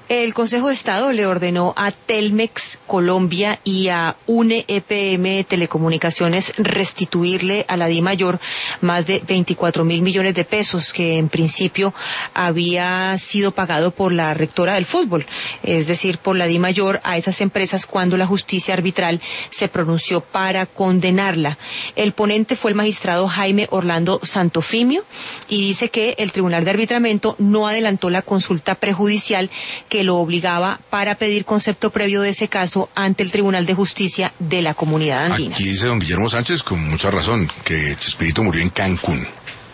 El Consejo de Estado le ordenó a Telmex Colombia y a UNE EPM Telecomunicaciones restituirle a la DIMAYOR más de 24.000 millones de pesos que en principio había sido pagado por la rectora del fútbol, es decir, por la DIMAYOR a esas empresas cuando la justicia arbitral se pronunció para condenarla. El ponente fue el magistrado Jaime Orlando Santofimio y dice que el Tribunal de Arbitramiento no adelantó la consulta prejudicial que lo obligaba para pedir concepto previo de ese caso ante el Tribunal de Justicia de la Comunidad Andina. Aquí dice don Guillermo Sánchez con mucha razón que Chespirito murió en Cancún.